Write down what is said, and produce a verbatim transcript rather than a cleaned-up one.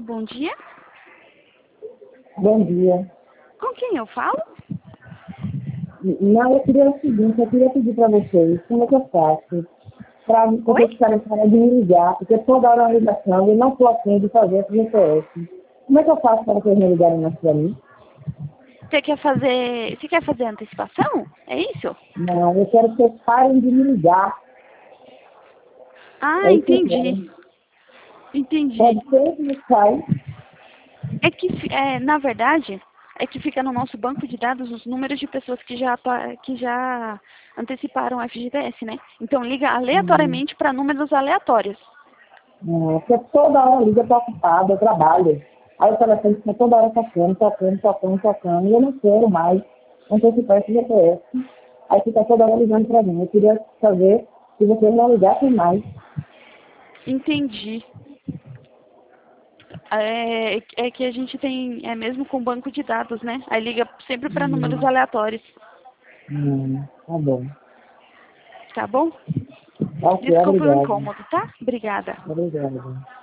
bom dia. Bom dia. Com quem eu falo? Não, eu queria o seguinte, eu queria pedir para vocês, como é que eu faço para Oi? vocês ficarem parando de me ligar, porque toda hora é uma ligação e eu não estou afim de fazer esse G P S. Como é que eu faço para vocês me ligarem mais para mim? Você quer fazer. Você quer fazer antecipação? É isso? Não, eu quero que vocês parem de me ligar. Ah, É isso que eu entendi. quero. Entendi. Pode ser que me sai. É que, fi- é, na verdade, é que fica no nosso banco de dados os números de pessoas que já, pa- que já anteciparam o F G T S, né? Então liga Hum, aleatoriamente para números aleatórios. hum, porque toda hora liga, eu tô ocupada, eu trabalho. Aí o telefone fica toda hora tocando, tocando, tocando, tocando, e eu não quero mais antecipar esse G P S. Aí fica toda hora ligando para mim. Eu queria saber se vocês não ligassem mais. Entendi. É, é que a gente tem, é mesmo com banco de dados, né? Aí liga sempre para números Hum, aleatórios, hum, tá bom. tá bom? Ok, Desculpe o obrigado. incômodo, tá? Obrigada. Obrigado.